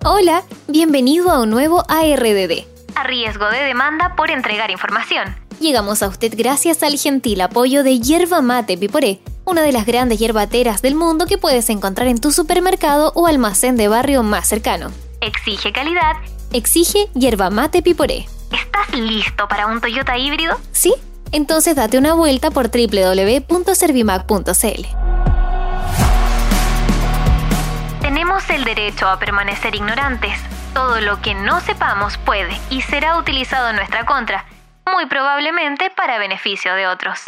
Hola, bienvenido a un nuevo ARDD. A riesgo de demanda por entregar información. Llegamos a usted gracias al gentil apoyo de Yerba Mate Piporé, una de las grandes yerbateras del mundo que puedes encontrar en tu supermercado o almacén de barrio más cercano. Exige calidad. Exige Yerba Mate Piporé. ¿Estás listo para un Toyota híbrido? ¿Sí? Entonces date una vuelta por www.servimac.cl. Tenemos el derecho a permanecer ignorantes. Todo lo que no sepamos puede y será utilizado en nuestra contra, muy probablemente para beneficio de otros.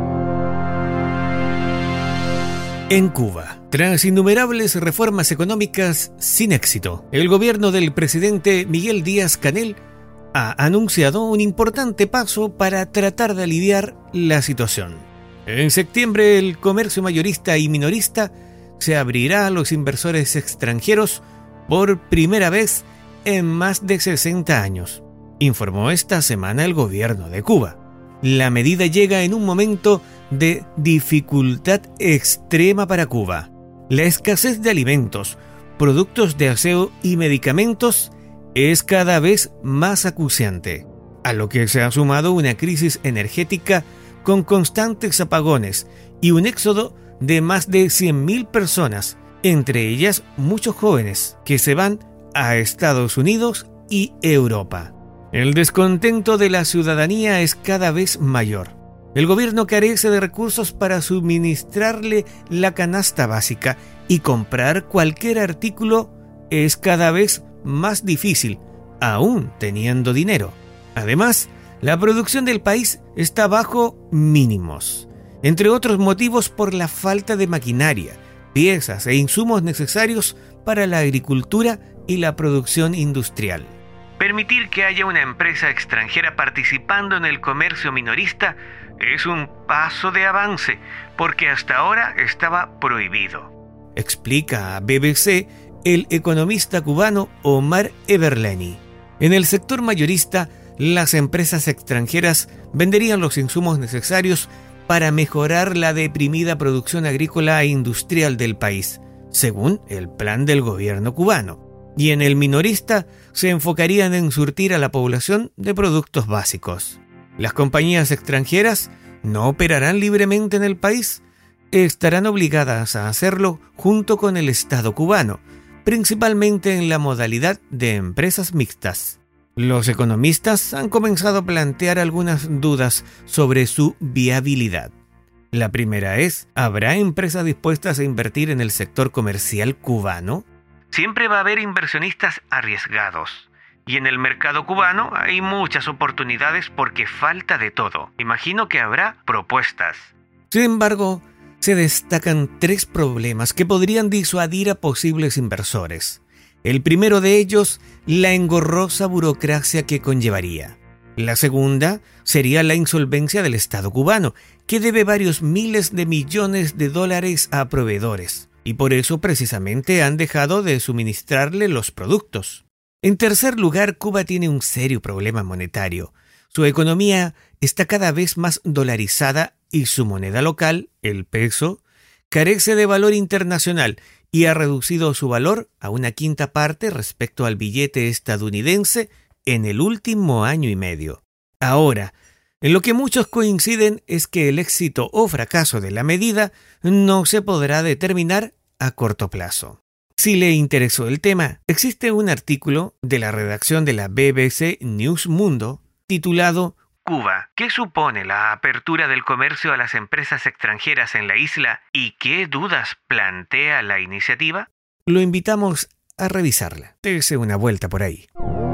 En Cuba, tras innumerables reformas económicas sin éxito, el gobierno del presidente Miguel Díaz-Canel ha anunciado un importante paso para tratar de aliviar la situación. En septiembre, el comercio mayorista y minorista se abrirá a los inversores extranjeros por primera vez en más de 60 años, informó esta semana el gobierno de Cuba. La medida llega en un momento de dificultad extrema para Cuba. La escasez de alimentos, productos de aseo y medicamentos es cada vez más acuciante, a lo que se ha sumado una crisis energética con constantes apagones y un éxodo de más de 100.000 personas, entre ellas muchos jóvenes que se van a Estados Unidos y Europa. El descontento de la ciudadanía es cada vez mayor. El gobierno carece de recursos para suministrarle la canasta básica y comprar cualquier artículo es cada vez más difícil, aún teniendo dinero. Además, la producción del país está bajo mínimos, entre otros motivos por la falta de maquinaria, piezas e insumos necesarios para la agricultura y la producción industrial. Permitir que haya una empresa extranjera participando en el comercio minorista es un paso de avance, porque hasta ahora estaba prohibido, explica a BBC el economista cubano Omar Everleni. En el sector mayorista, las empresas extranjeras venderían los insumos necesarios para mejorar la deprimida producción agrícola e industrial del país, según el plan del gobierno cubano. Y en el minorista se enfocarían en surtir a la población de productos básicos. Las compañías extranjeras no operarán libremente en el país, estarán obligadas a hacerlo junto con el Estado cubano, principalmente en la modalidad de empresas mixtas. Los economistas han comenzado a plantear algunas dudas sobre su viabilidad. La primera es, ¿habrá empresas dispuestas a invertir en el sector comercial cubano? Siempre va a haber inversionistas arriesgados. Y en el mercado cubano hay muchas oportunidades porque falta de todo. Imagino que habrá propuestas. Sin embargo, se destacan 3 problemas que podrían disuadir a posibles inversores. El primero de ellos, la engorrosa burocracia que conllevaría. La segunda sería la insolvencia del Estado cubano, que debe varios miles de millones de dólares a proveedores, y por eso precisamente han dejado de suministrarle los productos. En tercer lugar, Cuba tiene un serio problema monetario. Su economía está cada vez más dolarizada y su moneda local, el peso, carece de valor internacional y ha reducido su valor a una quinta parte respecto al billete estadounidense en el último año y medio. Ahora, en lo que muchos coinciden es que el éxito o fracaso de la medida no se podrá determinar a corto plazo. Si le interesó el tema, existe un artículo de la redacción de la BBC News Mundo titulado Cuba, ¿qué supone la apertura del comercio a las empresas extranjeras en la isla y qué dudas plantea la iniciativa? Lo invitamos a revisarla. Dese una vuelta por ahí.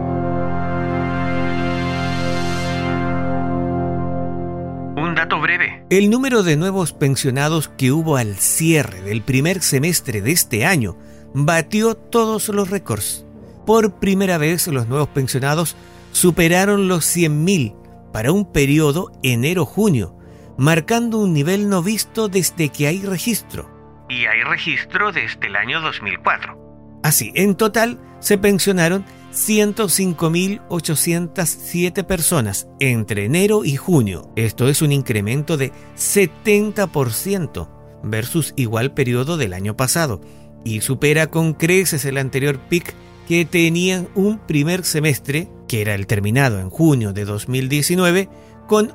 Un dato breve. El número de nuevos pensionados que hubo al cierre del primer semestre de este año batió todos los récords. Por primera vez, los nuevos pensionados superaron los 100.000 para un periodo enero-junio, marcando un nivel no visto desde que hay registro. Y hay registro desde el año 2004. Así, en total se pensionaron 105.807 personas entre enero y junio. Esto es un incremento de 70% versus igual periodo del año pasado y supera con creces el anterior pic que tenían un primer semestre, que era el terminado en junio de 2019, con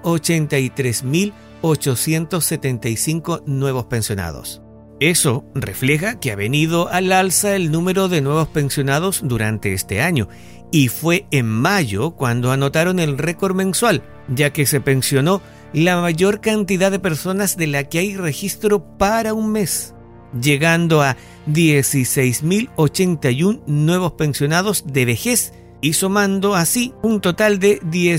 83.875 nuevos pensionados. Eso refleja que ha venido al alza el número de nuevos pensionados durante este año, y fue en mayo cuando anotaron el récord mensual, ya que se pensionó la mayor cantidad de personas de la que hay registro para un mes, llegando a 16.081 nuevos pensionados de vejez y sumando así un total de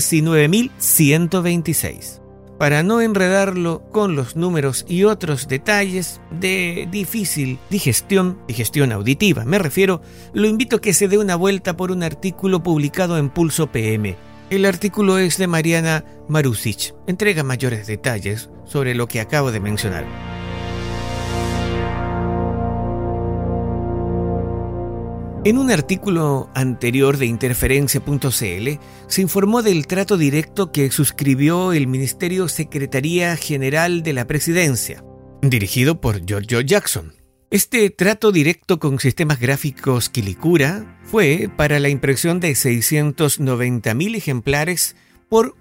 19.126. Para no enredarlo con los números y otros detalles de difícil digestión auditiva, me refiero, lo invito a que se dé una vuelta por un artículo publicado en Pulso PM. El artículo es de Mariana Marusic. Entrega mayores detalles sobre lo que acabo de mencionar. En un artículo anterior de Interferencia.cl se informó del trato directo que suscribió el Ministerio Secretaría General de la Presidencia, dirigido por Giorgio Jackson. Este trato directo con sistemas gráficos Quilicura fue para la impresión de 690.000 ejemplares por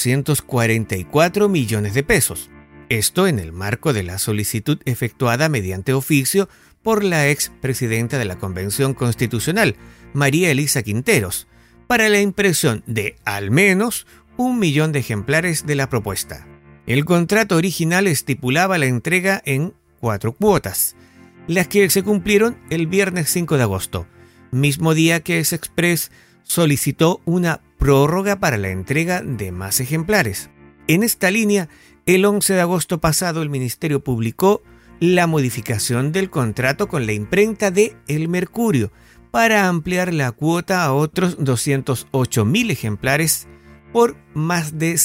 444 millones de pesos. Esto en el marco de la solicitud efectuada mediante oficio por la expresidenta de la Convención Constitucional, María Elisa Quinteros, para la impresión de al menos 1 millón de ejemplares de la propuesta. El contrato original estipulaba la entrega en 4 cuotas, las que se cumplieron el viernes 5 de agosto, mismo día que Sexpress solicitó una prórroga para la entrega de más ejemplares. En esta línea, el 11 de agosto pasado el Ministerio publicó la modificación del contrato con la imprenta de El Mercurio para ampliar la cuota a otros 208.000 ejemplares por más de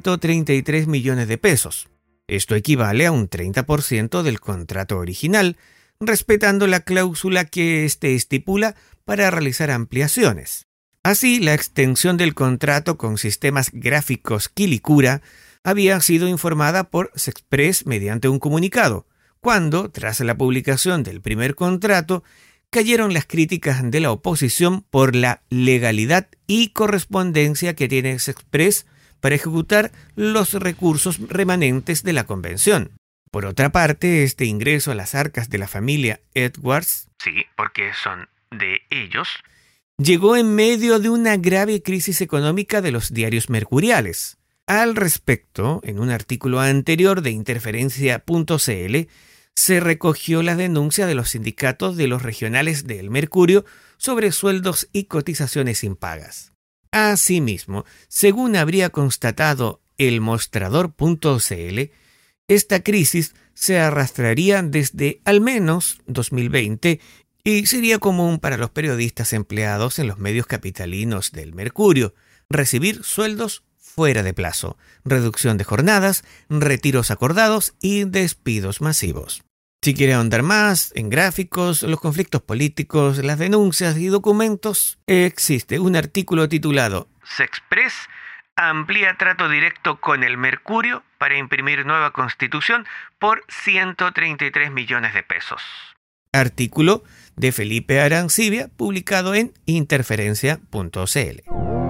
133 millones de pesos. Esto equivale a un 30% del contrato original, respetando la cláusula que éste estipula para realizar ampliaciones. Así, la extensión del contrato con sistemas gráficos Quilicura había sido informada por Sexpress mediante un comunicado, cuando, tras la publicación del primer contrato, cayeron las críticas de la oposición por la legalidad y correspondencia que tiene Sexpress para ejecutar los recursos remanentes de la convención. Por otra parte, este ingreso a las arcas de la familia Edwards, sí, porque son de ellos, llegó en medio de una grave crisis económica de los diarios mercuriales. Al respecto, en un artículo anterior de Interferencia.cl, se recogió la denuncia de los sindicatos de los regionales de El Mercurio sobre sueldos y cotizaciones impagas. Asimismo, según habría constatado El Mostrador.cl, esta crisis se arrastraría desde al menos 2020 y sería común para los periodistas empleados en los medios capitalinos del Mercurio recibir sueldos fuera de plazo, reducción de jornadas, retiros acordados y despidos masivos. Si quiere ahondar más en gráficos, los conflictos políticos, las denuncias y documentos, existe un artículo titulado Sexpress amplía trato directo con El Mercurio para imprimir nueva constitución por 133 millones de pesos. Artículo de Felipe Arancibia, publicado en Interferencia.cl.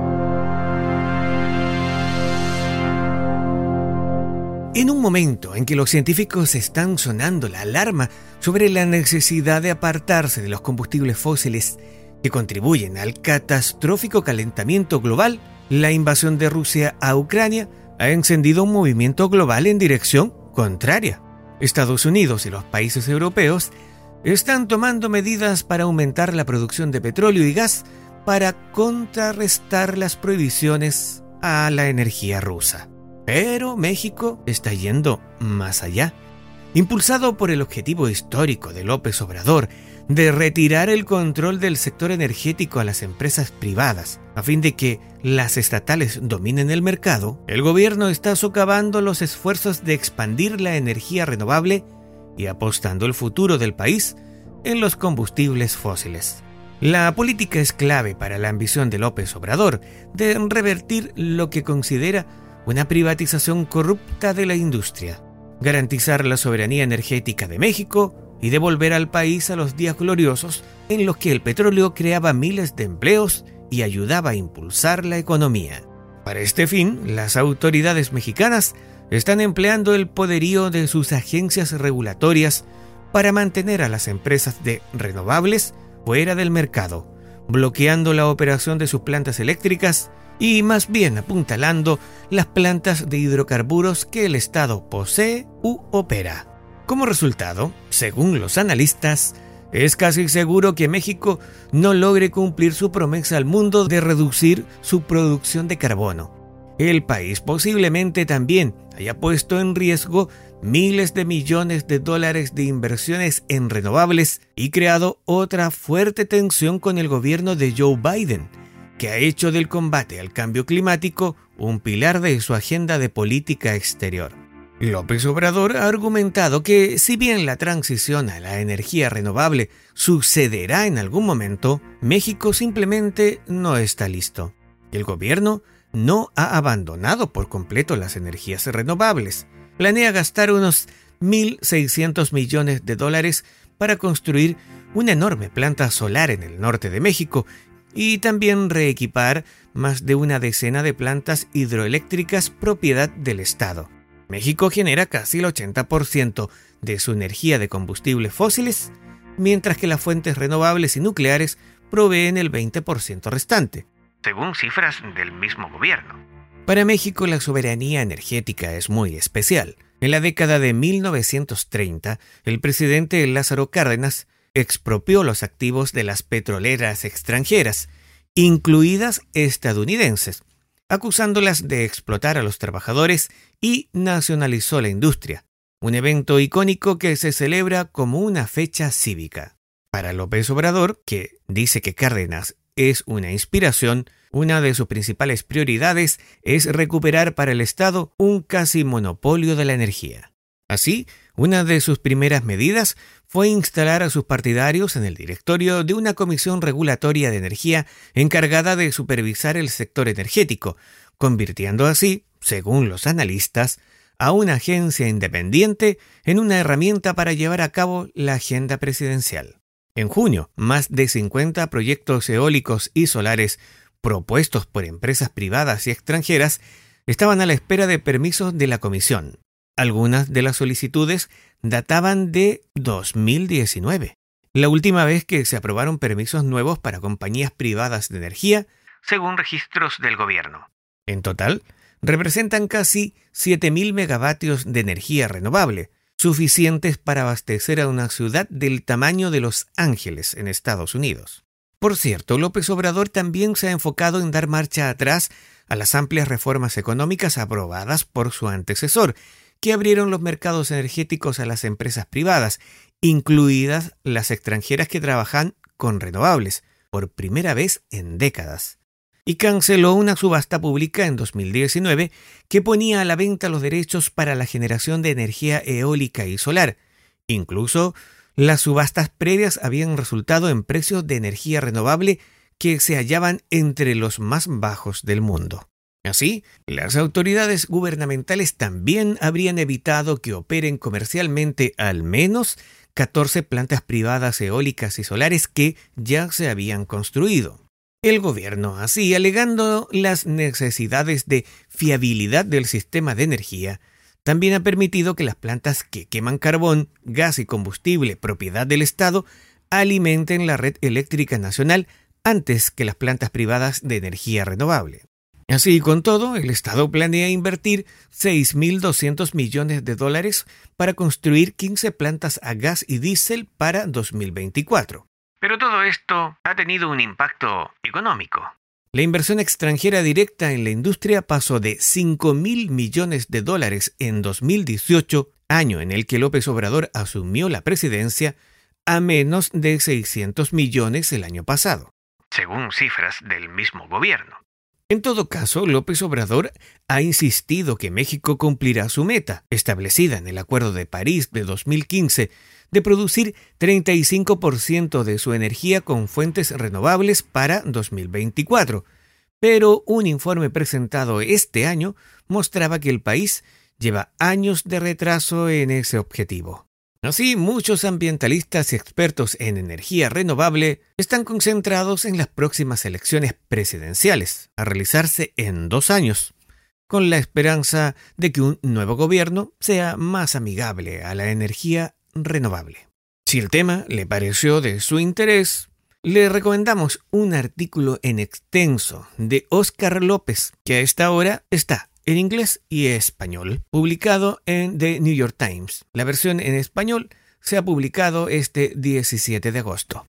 En un momento en que los científicos están sonando la alarma sobre la necesidad de apartarse de los combustibles fósiles que contribuyen al catastrófico calentamiento global, la invasión de Rusia a Ucrania ha encendido un movimiento global en dirección contraria. Estados Unidos y los países europeos están tomando medidas para aumentar la producción de petróleo y gas para contrarrestar las prohibiciones a la energía rusa. Pero México está yendo más allá. Impulsado por el objetivo histórico de López Obrador de retirar el control del sector energético a las empresas privadas, a fin de que las estatales dominen el mercado, el gobierno está socavando los esfuerzos de expandir la energía renovable y apostando el futuro del país en los combustibles fósiles. La política es clave para la ambición de López Obrador de revertir lo que considera una privatización corrupta de la industria, garantizar la soberanía energética de México y de volver al país a los días gloriosos en los que el petróleo creaba miles de empleos y ayudaba a impulsar la economía. Para este fin, las autoridades mexicanas están empleando el poderío de sus agencias regulatorias para mantener a las empresas de renovables fuera del mercado, bloqueando la operación de sus plantas eléctricas y más bien apuntalando las plantas de hidrocarburos que el Estado posee u opera. Como resultado, según los analistas, es casi seguro que México no logre cumplir su promesa al mundo de reducir su producción de carbono. El país posiblemente también haya puesto en riesgo miles de millones de dólares de inversiones en renovables y creado otra fuerte tensión con el gobierno de Joe Biden, que ha hecho del combate al cambio climático un pilar de su agenda de política exterior. López Obrador ha argumentado que si bien la transición a la energía renovable sucederá en algún momento, México simplemente no está listo. El gobierno no ha abandonado por completo las energías renovables. Planea gastar unos 1.600 millones de dólares para construir una enorme planta solar en el norte de México y también reequipar más de una decena de plantas hidroeléctricas propiedad del Estado. México genera casi el 80% de su energía de combustibles fósiles, mientras que las fuentes renovables y nucleares proveen el 20% restante, según cifras del mismo gobierno. Para México, la soberanía energética es muy especial. En la década de 1930, el presidente Lázaro Cárdenas expropió los activos de las petroleras extranjeras, incluidas estadounidenses, acusándolas de explotar a los trabajadores y nacionalizó la industria, un evento icónico que se celebra como una fecha cívica. Para López Obrador, que dice que Cárdenas es una inspiración, una de sus principales prioridades es recuperar para el Estado un casi monopolio de la energía. Así, una de sus primeras medidas fue instalar a sus partidarios en el directorio de una comisión regulatoria de energía encargada de supervisar el sector energético, convirtiendo así, según los analistas, a una agencia independiente en una herramienta para llevar a cabo la agenda presidencial. En junio, más de 50 proyectos eólicos y solares propuestos por empresas privadas y extranjeras estaban a la espera de permisos de la comisión. Algunas de las solicitudes databan de 2019, la última vez que se aprobaron permisos nuevos para compañías privadas de energía, según registros del gobierno. En total, representan casi 7.000 megavatios de energía renovable, suficientes para abastecer a una ciudad del tamaño de Los Ángeles, en Estados Unidos. Por cierto, López Obrador también se ha enfocado en dar marcha atrás a las amplias reformas económicas aprobadas por su antecesor, que abrieron los mercados energéticos a las empresas privadas, incluidas las extranjeras que trabajan con renovables, por primera vez en décadas. Y canceló una subasta pública en 2019 que ponía a la venta los derechos para la generación de energía eólica y solar. Incluso, las subastas previas habían resultado en precios de energía renovable que se hallaban entre los más bajos del mundo. Así, las autoridades gubernamentales también habrían evitado que operen comercialmente al menos 14 plantas privadas eólicas y solares que ya se habían construido. El gobierno, así, alegando las necesidades de fiabilidad del sistema de energía, también ha permitido que las plantas que queman carbón, gas y combustible propiedad del Estado alimenten la red eléctrica nacional antes que las plantas privadas de energía renovable. Así, con todo, el Estado planea invertir 6.200 millones de dólares para construir 15 plantas a gas y diésel para 2024. Pero todo esto ha tenido un impacto económico. La inversión extranjera directa en la industria pasó de 5.000 millones de dólares en 2018, año en el que López Obrador asumió la presidencia, a menos de 600 millones el año pasado, según cifras del mismo gobierno. En todo caso, López Obrador ha insistido que México cumplirá su meta, establecida en el Acuerdo de París de 2015, de producir 35% de su energía con fuentes renovables para 2024. Pero un informe presentado este año mostraba que el país lleva años de retraso en ese objetivo. Así, muchos ambientalistas y expertos en energía renovable están concentrados en las próximas elecciones presidenciales, a realizarse en 2 años, con la esperanza de que un nuevo gobierno sea más amigable a la energía renovable. Si el tema le pareció de su interés, le recomendamos un artículo en extenso de Óscar López, que a esta hora está en inglés y español, publicado en The New York Times. La versión en español se ha publicado este 17 de agosto.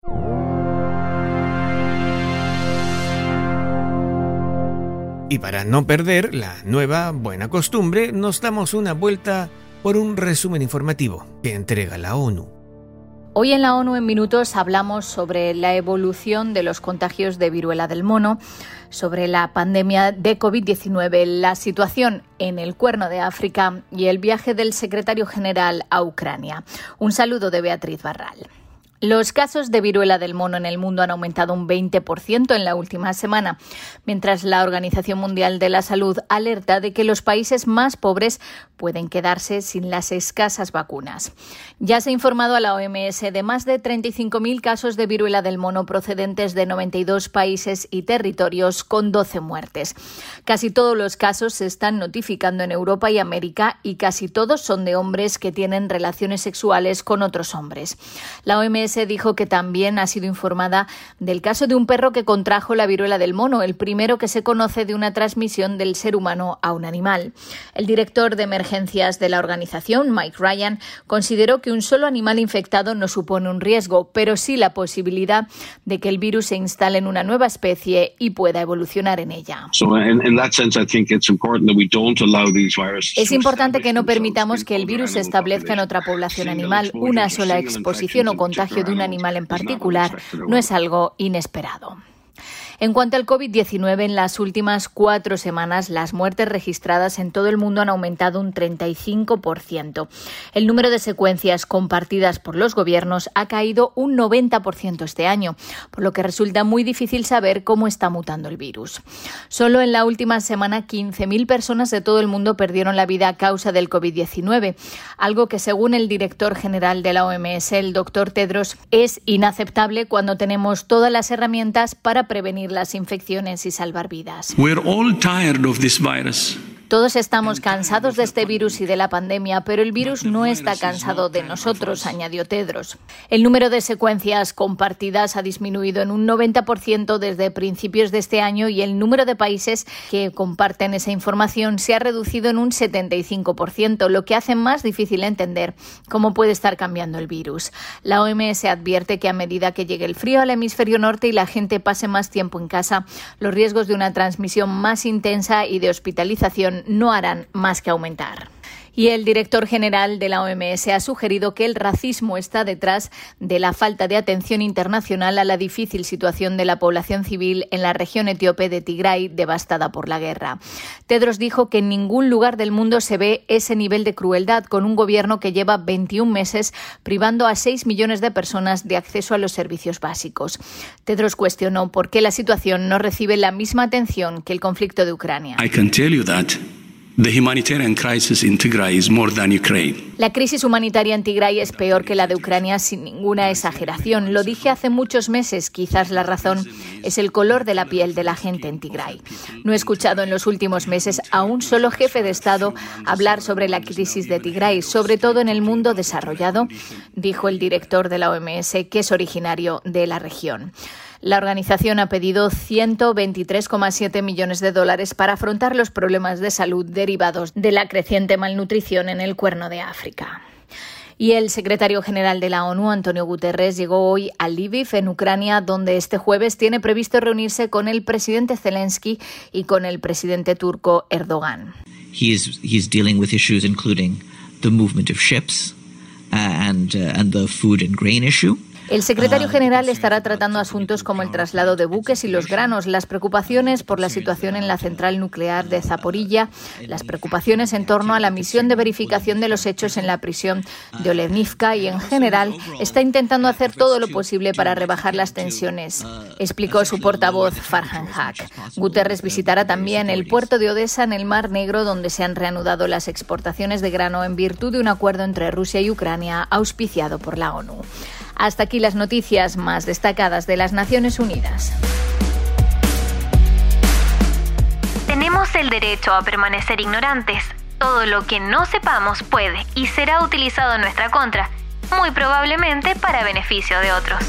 Y para no perder la nueva buena costumbre, nos damos una vuelta por un resumen informativo que entrega la ONU. Hoy en la ONU en Minutos hablamos sobre la evolución de los contagios de viruela del mono, sobre la pandemia de COVID-19, la situación en el Cuerno de África y el viaje del secretario general a Ucrania. Un saludo de Beatriz Barral. Los casos de viruela del mono en el mundo han aumentado un 20% en la última semana, mientras la Organización Mundial de la Salud alerta de que los países más pobres pueden quedarse sin las escasas vacunas. Ya se ha informado a la OMS de más de 35.000 casos de viruela del mono procedentes de 92 países y territorios, con 12 muertes. Casi todos los casos se están notificando en Europa y América y casi todos son de hombres que tienen relaciones sexuales con otros hombres. La OMS dijo que también ha sido informada del caso de un perro que contrajo la viruela del mono, el primero que se conoce de una transmisión del ser humano a un animal. El director de emergencias de la organización, Mike Ryan, consideró que un solo animal infectado no supone un riesgo, pero sí la posibilidad de que el virus se instale en una nueva especie y pueda evolucionar en ella. Es importante que no permitamos que el virus se establezca en otra población animal. Una sola exposición o contagio de un animal en particular no es algo inesperado. En cuanto al COVID-19, en las últimas 4 semanas, las muertes registradas en todo el mundo han aumentado un 35%. El número de secuencias compartidas por los gobiernos ha caído un 90% este año, por lo que resulta muy difícil saber cómo está mutando el virus. Solo en la última semana, 15.000 personas de todo el mundo perdieron la vida a causa del COVID-19, algo que, según el director general de la OMS, el Dr. Tedros, es inaceptable cuando tenemos todas las herramientas para prevenir las infecciones y salvar vidas. We're all tired of this virus. Todos estamos cansados de este virus y de la pandemia, pero el virus no está cansado de nosotros, añadió Tedros. El número de secuencias compartidas ha disminuido en un 90% desde principios de este año y el número de países que comparten esa información se ha reducido en un 75%, lo que hace más difícil entender cómo puede estar cambiando el virus. La OMS advierte que a medida que llegue el frío al hemisferio norte y la gente pase más tiempo en casa, los riesgos de una transmisión más intensa y de hospitalización no harán más que aumentar. Y el director general de la OMS ha sugerido que el racismo está detrás de la falta de atención internacional a la difícil situación de la población civil en la región etíope de Tigray, devastada por la guerra. Tedros dijo que en ningún lugar del mundo se ve ese nivel de crueldad, con un gobierno que lleva 21 meses privando a 6 millones de personas de acceso a los servicios básicos. Tedros cuestionó por qué la situación no recibe la misma atención que el conflicto de Ucrania. I can tell you that. The humanitarian crisis in Tigray is more than Ukraine. La crisis humanitaria en Tigray es peor que la de Ucrania, sin ninguna exageración. Lo dije hace muchos meses, quizás la razón es el color de la piel de la gente en Tigray. No he escuchado en los últimos meses a un solo jefe de Estado hablar sobre la crisis de Tigray, sobre todo en el mundo desarrollado, dijo el director de la OMS, que es originario de la región. La organización ha pedido $123,7 millones para afrontar los problemas de salud derivados de la creciente malnutrición en el Cuerno de África. Y el secretario general de la ONU, Antonio Guterres, llegó hoy a Lviv, en Ucrania, donde este jueves tiene previsto reunirse con el presidente Zelensky y con el presidente turco Erdogan. He's dealing with issues including the movement of ships and the food and grain issue. El secretario general estará tratando asuntos como el traslado de buques y los granos, las preocupaciones por la situación en la central nuclear de Zaporilla, las preocupaciones en torno a la misión de verificación de los hechos en la prisión de Olenivka y, en general, está intentando hacer todo lo posible para rebajar las tensiones, explicó su portavoz Farhan Haq. Guterres visitará también el puerto de Odessa en el Mar Negro, donde se han reanudado las exportaciones de grano en virtud de un acuerdo entre Rusia y Ucrania auspiciado por la ONU. Hasta aquí las noticias más destacadas de las Naciones Unidas. Tenemos el derecho a permanecer ignorantes. Todo lo que no sepamos puede y será utilizado en nuestra contra, muy probablemente para beneficio de otros.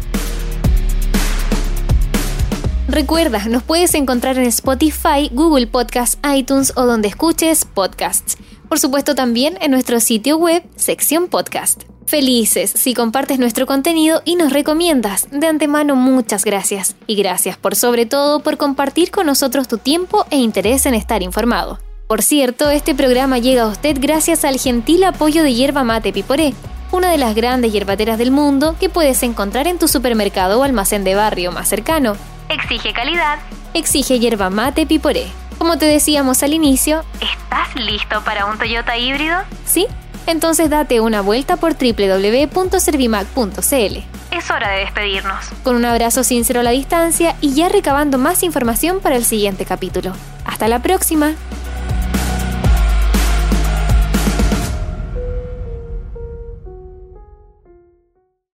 Recuerda, nos puedes encontrar en Spotify, Google Podcasts, iTunes o donde escuches podcasts. Por supuesto también en nuestro sitio web, sección podcast. Felices si compartes nuestro contenido y nos recomiendas. De antemano, muchas gracias. Y gracias sobre todo por compartir con nosotros tu tiempo e interés en estar informado. Por cierto, este programa llega a usted gracias al gentil apoyo de Yerba Mate Piporé, una de las grandes yerbateras del mundo que puedes encontrar en tu supermercado o almacén de barrio más cercano. Exige calidad, exige Yerba Mate Piporé. Como te decíamos al inicio, ¿estás listo para un Toyota híbrido? ¿Sí? Entonces date una vuelta por www.servimac.cl. Es hora de despedirnos. Con un abrazo sincero a la distancia y ya recabando más información para el siguiente capítulo. ¡Hasta la próxima!